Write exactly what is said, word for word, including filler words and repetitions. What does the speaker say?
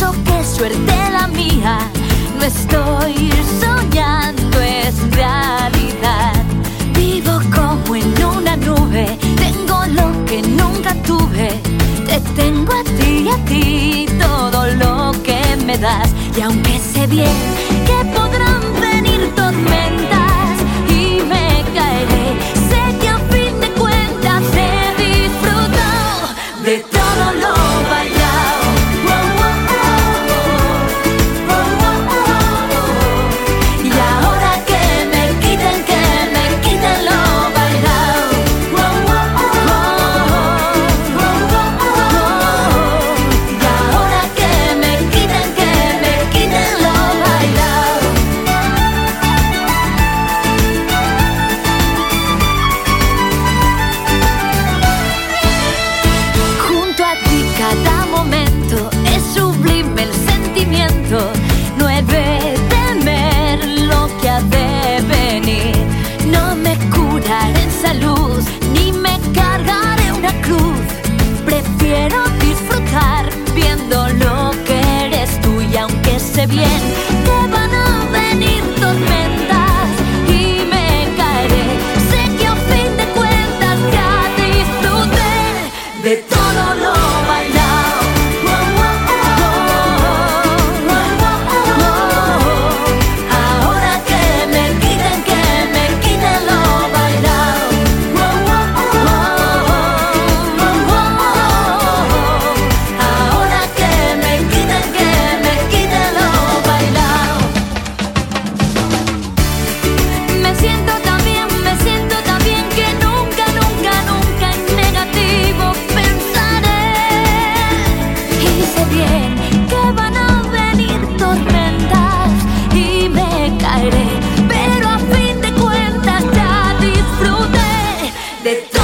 Pienso que suerte la mía, no estoy soñando, es realidad. Vivo como en una nube, tengo lo que nunca tuve. Te tengo a ti y a ti todo lo que me das. Y aunque sé bien que podrán venir tormentas y me caeré, sé que a fin de cuentas he disfrutado de todo lo bailado. Y ahora que me quiten, que me quiten lo bailado. Y ahora que me quiten, que me quiten lo bailado. Junto a ti cada momento es sublime el sentimiento. No he de temer lo que ha de venir. No me curaré en salud, ni me cargaré una cruz. Prefiero disfrutar viendo lo que eres tú. Y aunque sé bien que van a venir tormentas y me caeré, sé que a fin de cuentas ya disfruté de todo lo bailado. Ahora que me quiten, que me quiten lo bailado. Ahora que me quiten, que me quiten lo bailado. Me siento tan bien, me siento tan bien que nunca, nunca, nunca en negativo pensaré. Y sé bien que van a venir tormentas y me caeré, pero a fin de cuentas ya disfruté de todo.